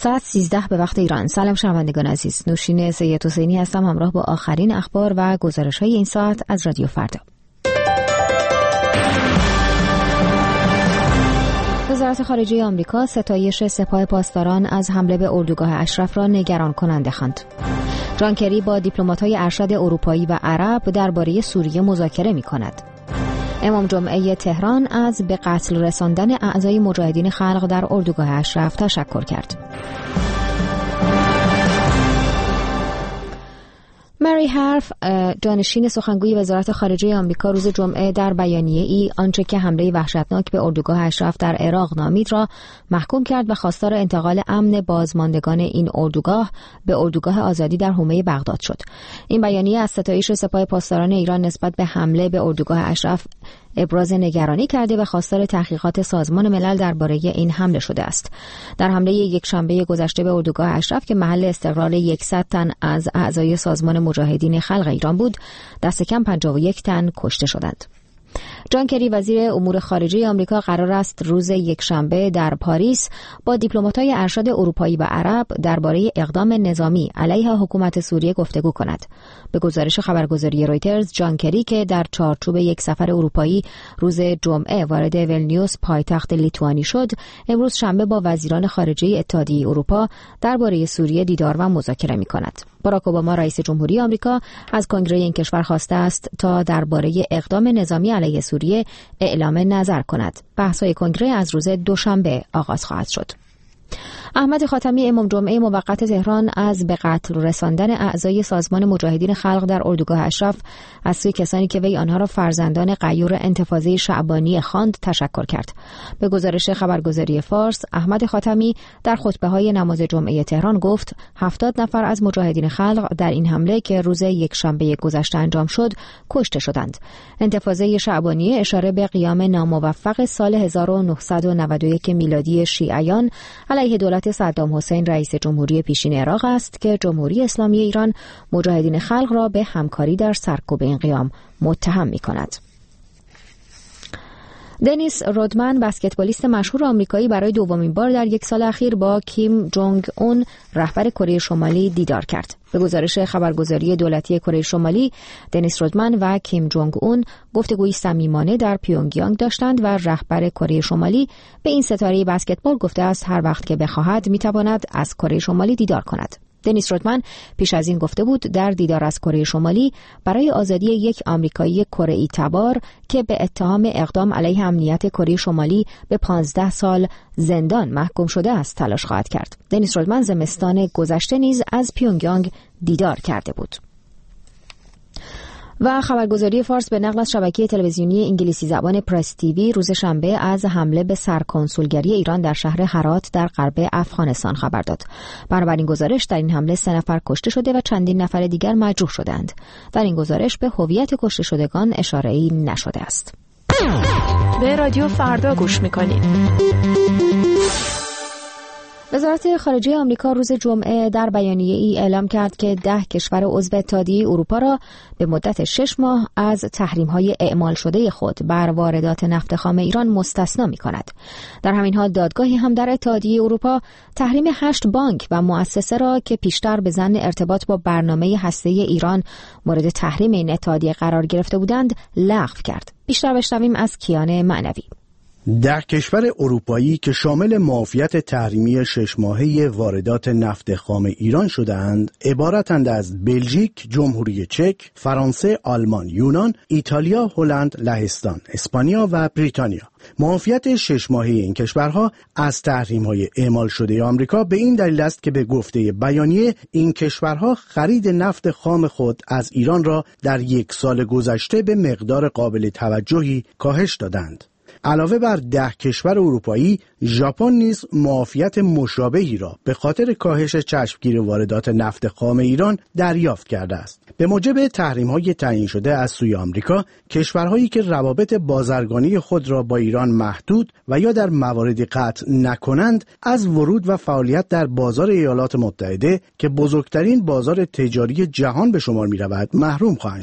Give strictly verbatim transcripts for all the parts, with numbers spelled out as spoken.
ساعت سیزده به وقت ایران. سلام شنوندگان عزیز، نوشین سید حسینی هستم همراه با آخرین اخبار و گزارش‌های این ساعت از رادیو فردا. وزارت خارجه آمریکا ستایش سپاه پاسداران از حمله به اردوگاه اشرف را نگران کننده خواند. جان کری با دیپلمات‌های ارشد اروپایی و عرب درباره سوریه مذاکره می‌کند. امام جمعه تهران از به قتل رساندن اعضای مجاهدین خلق در اردوگاه اشرف تشکر کرد. مری هارف، جانشین سخنگوی وزارت خارجه آمریکا، روز جمعه در بیانیه ای آنچه که حمله وحشتناک به اردوگاه اشرف در عراق نامید را محکوم کرد و خواستار انتقال امن بازماندگان این اردوگاه به اردوگاه آزادی در حومه بغداد شد. این بیانیه از ستایش سپاه پاسداران ایران نسبت به حمله به اردوگاه اشرف ابراز نگرانی کرده و خواستار تحقیقات سازمان ملل درباره این حمله شده است. در حمله یک شنبه گذشته به اردوگاه اشرف که محل استقرار صد تن از اعضای سازمان مجاهدین خلق ایران بود، دست کم پنجاه و یک تن کشته شدند. جان کری، وزیر امور خارجه آمریکا، قرار است روز یکشنبه در پاریس با دیپلمات‌های ارشد اروپایی و عرب درباره اقدام نظامی علیه حکومت سوریه گفتگو کند. به گزارش خبرگزاری رویترز، جان کری که در چارچوب یک سفر اروپایی روز جمعه وارد ولنیوس پایتخت لیتوانی شد، امروز شنبه با وزیران خارجه اتحادیه اروپا درباره سوریه دیدار و مذاکره می‌کند. باراک اوباما، رئیس جمهوری آمریکا، از کنگره این کشور خواسته است تا درباره اقدام نظامی علیه سوریه اعلام نظر کند. بحث‌های کنگره از روز دوشنبه آغاز خواهد شد. احمد خاتمی، امام جمعه موقت تهران، از به قتل رساندن اعضای سازمان مجاهدین خلق در اردوگاه اشرف از سوی کسانی که وی آنها را فرزندان غیور انتفاضه شعبانی خواند تشکر کرد. به گزارش خبرگزاری فارس، احمد خاتمی در خطبه‌های نماز جمعه تهران گفت هفتاد نفر از مجاهدین خلق در این حمله که روز یکشنبه گذشته انجام شد کشته شدند. انتفاضه شعبانی اشاره به قیام ناموفق سال هزار و نهصد و نود و یک میلادی شیعیان علیه دولت صدام حسین رئیس جمهوری پیشین عراق است که جمهوری اسلامی ایران مجاهدین خلق را به همکاری در سرکوب این قیام متهم می‌کند. دنیس رودمن، بسکتبالیست مشهور آمریکایی، برای دومین بار در یک سال اخیر با کیم جونگ اون، رهبر کره شمالی، دیدار کرد. به گزارش خبرگزاری دولتی کره شمالی، دنیس رودمن و کیم جونگ اون گفتگوی صمیمانه در پیونگیانگ داشتند و رهبر کره شمالی به این ستاره بسکتبال گفته است هر وقت که بخواهد میتواند از کره شمالی دیدار کند. دنیس رودمن پیش از این گفته بود در دیدار از کره شمالی برای آزادی یک آمریکایی کره‌ای تبار که به اتهام اقدام علیه امنیت کره شمالی به پانزده سال زندان محکوم شده است تلاش خواهد کرد. دنیس رودمن زمستان گذشته نیز از پیونگیانگ دیدار کرده بود. و خبرگزاری فارس به نقل از شبکه تلویزیونی انگلیسی زبان پرس تیوی روز شنبه از حمله به سرکنسولگری ایران در شهر هرات در غرب افغانستان خبر داد. بنابراین گزارش در این حمله سه نفر کشته شده و چندین نفر دیگر مجروح شدند. در این گزارش به هویت کشته شدگان اشاره‌ای نشده است. به رادیو فردا گوش می‌کنید. وزارت خارجه آمریکا روز جمعه در بیانیه ای اعلام کرد که ده کشور عضو اتحادیه اروپا را به مدت شش ماه از تحریم‌های اعمال شده خود بر واردات نفت خام ایران مستثنا می‌کند. در همین حال دادگاهی هم در اتحادیه اروپا تحریم هشت بانک و مؤسسه را که پیشتر به ظن ارتباط با برنامه هسته‌ای ایران مورد تحریم این اتحادیه قرار گرفته بودند لغو کرد. بیشتر بشنویم از کیان معنوی. ده کشور اروپایی که شامل معافیت تحریمی شش ماهه واردات نفت خام ایران شده‌اند عبارتند از بلژیک، جمهوری چک، فرانسه، آلمان، یونان، ایتالیا، هلند، لهستان، اسپانیا و بریتانیا. معافیت شش ماهه این کشورها از تحریم‌های اعمال شده آمریکا به این دلیل است که به گفته بیانیه این کشورها خرید نفت خام خود از ایران را در یک سال گذشته به مقدار قابل توجهی کاهش دادند. علاوه بر ده کشور اروپایی، ژاپن نیز معافیت مشابهی را به خاطر کاهش چشمگیر واردات نفت خام ایران دریافت کرده است. به موجب تحریم‌های تعیین شده از سوی آمریکا، کشورهایی که روابط بازرگانی خود را با ایران محدود و یا در مواردی قطع نکنند، از ورود و فعالیت در بازار ایالات متحده که بزرگترین بازار تجاری جهان به شمار می‌رود، محروم خواهند شد.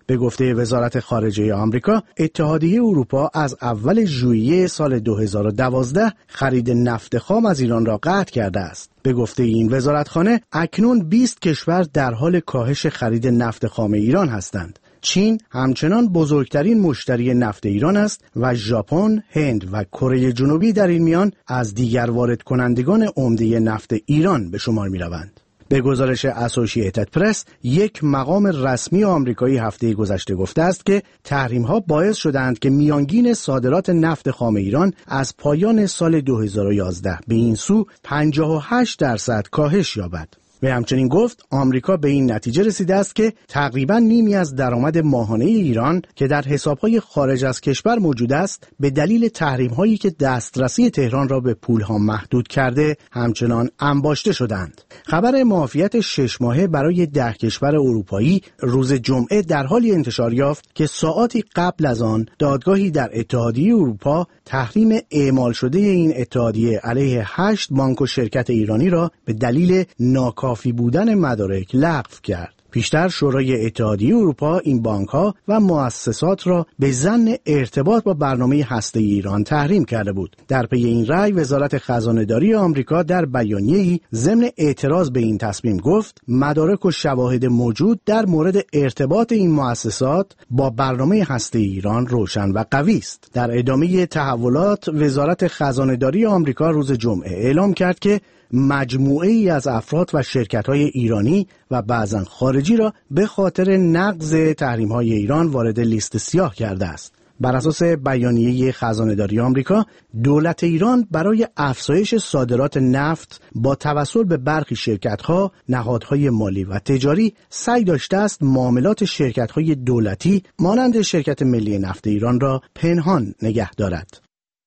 به گفته وزارت خارجه آمریکا، اتحادیه اروپا از اول ژوئیه سال دو هزار و دوازده خرید نفت خام از ایران را قطع کرده است. به گفته این وزارتخانه، اکنون بیست کشور در حال کاهش خرید نفت خام ایران هستند. چین همچنان بزرگترین مشتری نفت ایران است و ژاپن، هند و کره جنوبی در این میان از دیگر وارد کنندگان عمده نفت ایران به شمار می روند. به گزارش اسوسییتد پرس، یک مقام رسمی آمریکایی هفته گذشته گفته است که تحریم‌ها باعث شدند که میانگین صادرات نفت خام ایران از پایان سال دو هزار و یازده به این سو پنجاه و هشت درصد کاهش یابد. و همچنین گفت آمریکا به این نتیجه رسیده است که تقریباً نیمی از درآمد ماهانه ایران که در حساب‌های خارج از کشور موجود است به دلیل تحریم‌هایی که دسترسی تهران را به پول‌ها محدود کرده همچنان انباشته شدند. خبر معافیت شش ماهه برای ده کشور اروپایی روز جمعه در حالی انتشار یافت که ساعاتی قبل از آن دادگاهی در اتحادیه اروپا تحریم اعمال شده این اتحادیه علیه هشت بانک و شرکت ایرانی را به دلیل ناکافی بودن مدارک لغو کرد. پیشتر شورای اتحادیه اروپا این بانک‌ها و مؤسسات را به ظن ارتباط با برنامه هسته‌ای ایران تحریم کرده بود. در پی این رأی وزارت خزانه‌داری آمریکا در بیانیه‌ای ضمن اعتراض به این تصمیم گفت مدارک و شواهد موجود در مورد ارتباط این مؤسسات با برنامه هسته‌ای ایران روشن و قوی است. در ادامه تحولات وزارت خزانه‌داری آمریکا روز جمعه اعلام کرد که مجموعه ای از افراد و شرکت‌های ایرانی و بعضاً خارجی را به خاطر نقض تحریم‌های ایران وارد لیست سیاه کرده است. بر اساس بیانیه خزانه‌داری آمریکا، دولت ایران برای افزایش صادرات نفت با توسل به برخی شرکت‌ها، نهادهای مالی و تجاری سعی داشته است معاملات شرکت‌های دولتی مانند شرکت ملی نفت ایران را پنهان نگه دارد.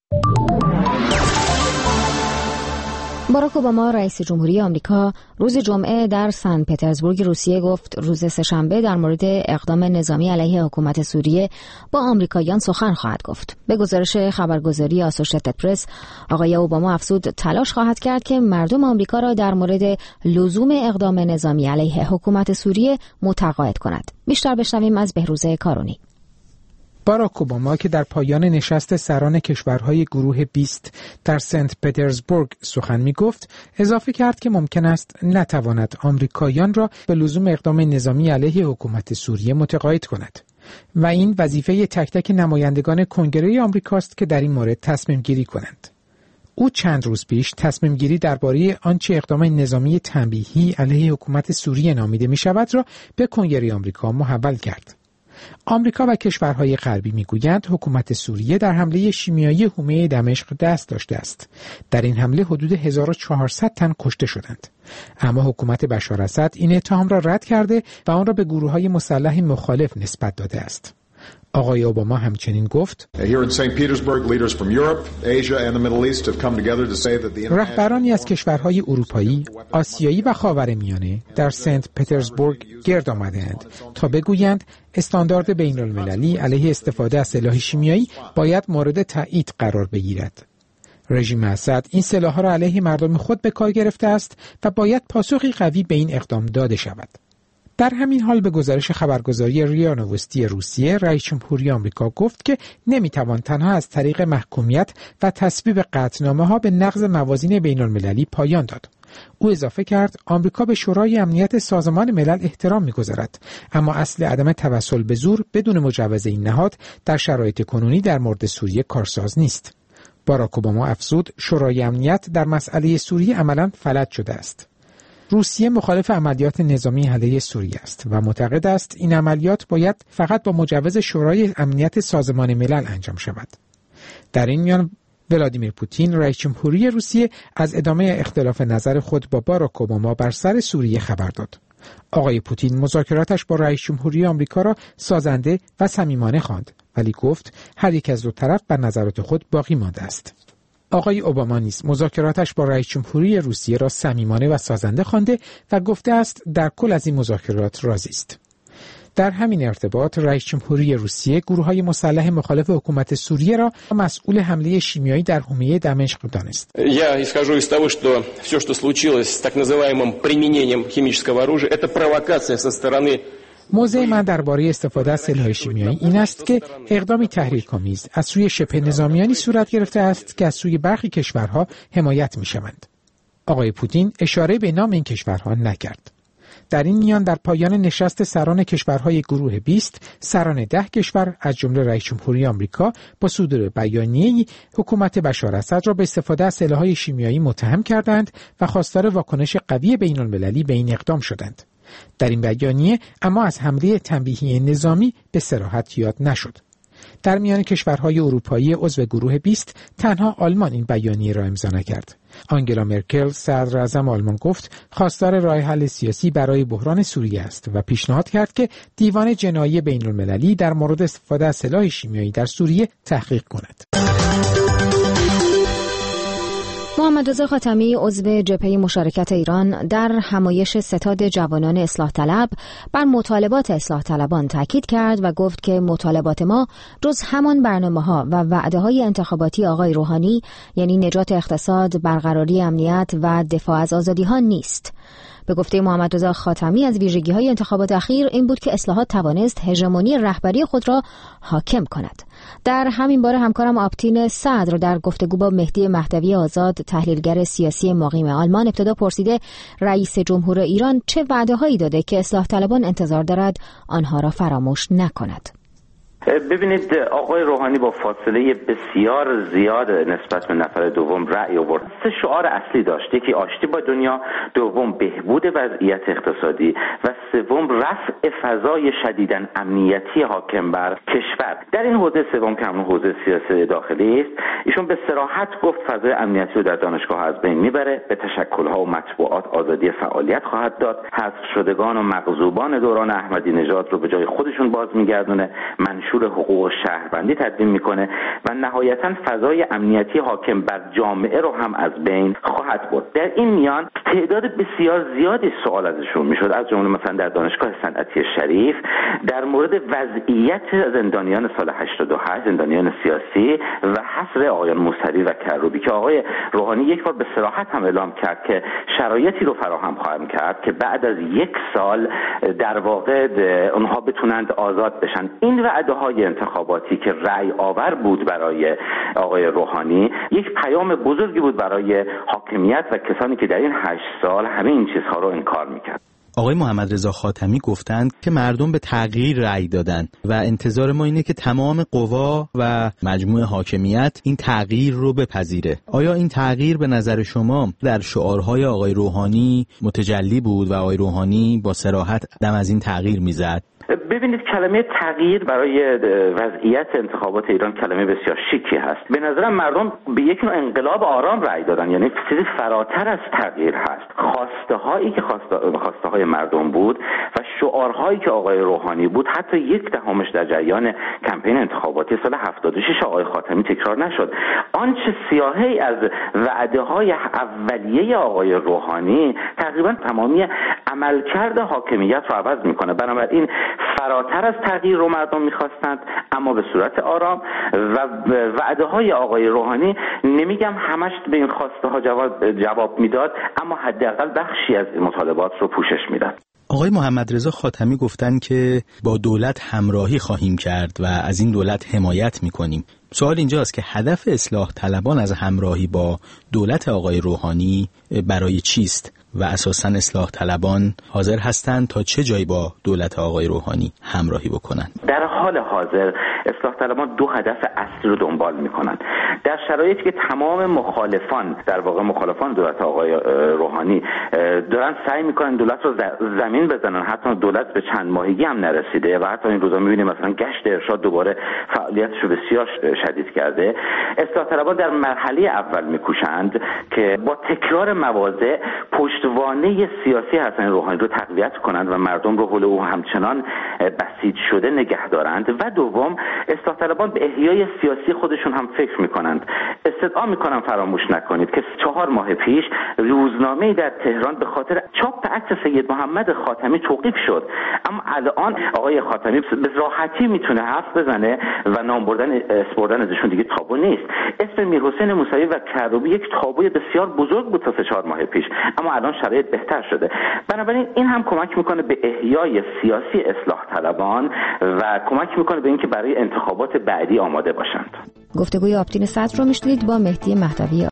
باراک اوباما رئیس جمهوری آمریکا روز جمعه در سن پترزبورگ روسیه گفت روز سه‌شنبه در مورد اقدام نظامی علیه حکومت سوریه با آمریکاییان سخن خواهد گفت. به گزارش خبرگزاری اسوسییتد پرس، آقای اوباما افزود تلاش خواهد کرد که مردم آمریکا را در مورد لزوم اقدام نظامی علیه حکومت سوریه متقاعد کند. بیشتر بشنویم از بهروز کارونی. باراک اوباما که در پایان نشست سران کشورهای گروه بیست در سنت پترزبورگ سخن می گفت، اضافه کرد که ممکن است نتواند آمریکاییان را به لزوم اقدام نظامی علیه حکومت سوریه متقاعد کند و این وظیفه تک تک نمایندگان کنگره آمریکاست که در این مورد تصمیم گیری کنند. او چند روز پیش تصمیم گیری درباره آنچه اقدام نظامی تنبیهی علیه حکومت سوریه نامیده می شود را به کنگره آمریکا محول کرد. آمریکا و کشورهای غربی میگویند حکومت سوریه در حمله شیمیایی حومه دمشق دست داشته است. در این حمله حدود هزار و چهارصد تن کشته شدند. اما حکومت بشار اسد این اتهام را رد کرده و آن را به گروه‌های مسلح مخالف نسبت داده است. آقای اوباما همچنین گفت رهبرانی از کشورهای اروپایی، آسیایی و خاورمیانه در سنت پترزبورگ گرد آمدند تا بگویند استاندارد بین المللی علیه استفاده از سلاح شیمیایی باید مورد تایید قرار بگیرد. رژیم اسد این سلاح‌ها را علیه مردم خود به کار گرفته است و باید پاسخی قوی به این اقدام داده شود. در همین حال به گزارش خبرگزاری ریا نوستی روسیه، رئیس جمهوری آمریکا گفت که نمیتوان تنها از طریق محکومیت و تصویب قطعنامه‌ها به نقض موازین بین‌المللی پایان داد. او اضافه کرد آمریکا به شورای امنیت سازمان ملل احترام می‌گذارد، اما اصل عدم توسل به زور بدون مجوز این نهاد در شرایط کنونی در مورد سوریه کارساز نیست. باراک اوباما افزود شورای امنیت در مسئله سوریه عملاً فلج شده است. روسیه مخالف عملیات نظامی علیه سوریه است و معتقد است این عملیات باید فقط با مجوز شورای امنیت سازمان ملل انجام شود. در این میان ولادیمیر پوتین رئیس جمهوری روسیه از ادامه اختلاف نظر خود با باراک اوباما بر سر سوریه خبر داد. آقای پوتین مذاکراتش با رئیس جمهوری آمریکا را سازنده و صمیمانه خواند، ولی گفت هر یک از دو طرف بر نظرات خود باقی مانده است. آقای اوباما نیز مذاکراتش با رئیس جمهوری روسیه را صمیمانه و سازنده خوانده و گفته است در کل از این مذاکرات راضی است. در همین ارتباط رئیس جمهوری روسیه گروه‌های مسلح مخالف حکومت سوریه را مسئول حمله شیمیایی در حومه دمشق دانست. Я исхожу из того, что все, что случилось с так называемым применением химического оружия, это провокация со стороны موضع من درباره استفاده از سلاح شیمیایی این است که اقدامی تحریک‌آمیز از سوی شبه نظامیانی صورت گرفته است که از سوی برخی کشورها حمایت می‌شوند. آقای پوتین اشاره به نام این کشورها نکرد. در این میان در پایان نشست سران کشورهای گروه بیست، سران ده کشور از جمله رئیس جمهوری آمریکا با صدور بیانیه‌ای حکومت بشار اسد را به استفاده از سلاح‌های شیمیایی متهم کردند و خواستار واکنش قوی بین‌المللی به این اقدام شدند. در این بیانیه اما از حمله تنبیهی نظامی به صراحت یاد نشد. در میان کشورهای اروپایی عضو گروه بیست تنها آلمان این بیانیه را امضا نکرد. آنگلا مرکل صدر اعظم آلمان گفت خواستار راه حل سیاسی برای بحران سوریه است و پیشنهاد کرد که دیوان جنایی بین‌المللی در مورد استفاده از سلاح شیمیایی در سوریه تحقیق کند. محمد رضا خاتمی عضو جبهه مشارکت ایران در همایش ستاد جوانان اصلاح طلب بر مطالبات اصلاح طلبان تاکید کرد و گفت که مطالبات ما جز همان برنامه‌ها و وعده‌های انتخاباتی آقای روحانی یعنی نجات اقتصاد، برقراری امنیت و دفاع از آزادی‌ها نیست. به گفته محمد رضا خاتمی از ویژگی‌های انتخابات اخیر این بود که اصلاحات توانست هژمونی رهبری خود را حاکم کند. در همین باره همکارم آبتین صدر در گفتگو با مهدی مهدوی آزاد تحلیلگر سیاسی مقیم آلمان ابتدا پرسیده رئیس جمهور ایران چه وعده‌هایی داده که اصلاح طلبان انتظار دارد آنها را فراموش نکند. ببینید آقای روحانی با فاصله بسیار زیاد نسبت به نفر دوم رأی آورد. سه شعار اصلی داشت: یکی آشتی با دنیا، دوم بهبود وضعیت اقتصادی و سوم رفع فضای شدیداً امنیتی حاکم بر کشور. در این حوزه سوم که همون حوزه سیاسی داخلی است، ایشون به صراحت گفت فضای امنیتی رو در دانشگاه از بین میبره، به تشکل‌ها و مطبوعات آزادی فعالیت خواهد داد، حذف شدگان و مغضوبان دوران احمدی نژاد رو به جای خودشون باز میگردونه، منشور حقوق شهروندی تدوین میکنه و نهایتاً فضای امنیتی حاکم بر جامعه رو هم از بین خواهد برد. در این میان تعداد بسیار زیادی سوال ازشون میشد، از جمله مثلا در دانشگاه صنعتی شریف در مورد وضعیت زندانیان سال هشتاد و هشت، زندانیان سیاسی و حصر آقایان موسوی و کروبی که آقای روحانی یک بار به صراحت هم اعلام کرد که شرایطی رو فراهم خواهم کرد که بعد از یک سال در واقع اونها بتونند آزاد بشن. این وعده‌های انتخاباتی که رأی آور بود برای آقای روحانی یک پیام بزرگی بود برای حاکمیت و کسانی که در این هشت سال همه این چیزها رو انکار میکرد. آقای محمد رضا خاتمی گفتند که مردم به تغییر رأی دادن و انتظار ما اینه که تمام قوا و مجموع حاکمیت این تغییر رو بپذیره. آیا این تغییر به نظر شما در شعارهای آقای روحانی متجلی بود و آقای روحانی با صراحت دم از این تغییر میزد؟ ببینید کلمه تغییر برای وضعیت انتخابات ایران کلمه بسیار شیکی هست. به نظرم مردم به یک نوع انقلاب آرام رأی دادن، یعنی چیزی فراتر از تغییر هست. خواسته هایی که خواسته های مردم بود و شعارهایی که آقای روحانی بود حتی یک دهمش در جریان کمپین انتخاباتی سال هفتاد و شش آقای خاتمی تکرار نشد. آنچه سیاهی از وعده های اولیه آقای روحانی تقریبا تمامی عملکرد حاکمیت رو عوض میکنه. بنابراین فراتر از تغییر رو مردم میخواستند، اما به صورت آرام و وعده های آقای روحانی نمیگم همش به این خواسته ها جواب, جواب میداد، اما حداقل بخشی از مطالبات رو پوشش میداد. آقای محمد رضا خاتمی گفتن که با دولت همراهی خواهیم کرد و از این دولت حمایت میکنیم. سوال اینجاست که هدف اصلاح طلبان از همراهی با دولت آقای روحانی برای چیست و اساساً اصلاح طلبان حاضر هستند تا چه جایی با دولت آقای روحانی همراهی بکنند؟ در حال حاضر اصلاح طلبان دو هدف اصلی رو دنبال میکنند. در شرایطی که تمام مخالفان در واقع مخالفان دولت آقای روحانی دارن سعی میکنن دولت رو زمین بزنن، حتی دولت به چند ماهگی هم نرسیده و حتی این روزا میبینیم مثلا گشت ارشاد دوباره فعالیتش رو بسیار شدید کرده. اصلاح طلبان در مرحله اول میکوشند که با تکرار مواضع پشتوانه سیاسی حسن روحانی رو تقویت کنند و مردم رو حول او همچنان بسیج شده نگه دارند و دوم اصلاح طلبان به احیای سیاسی خودشون هم فکر میکنند. استدعا میکنم فراموش نکنید که چهار ماه پیش روزنامه‌ای در تهران به خاطر چاپ عکس سید محمد خاتمی توقیف شد، اما الان آقای خاتمی به راحتی میتونه حرف بزنه و نام بردن اسم بردن ازشون دیگه تابو نیست. اسم میرحسین موسوی و کروبی یک تابوی بسیار بزرگ بود تا سه چهار ماه پیش، اما الان شرایط بهتر شده. بنابراین این هم کمک میکنه به احیای سیاسی اصلاح طلبان و کمک میکنه به اینکه برای انتخابات بعدی آماده باشند. گفتگوی آبتین صدر رو میشنید با مهدی مهدوی.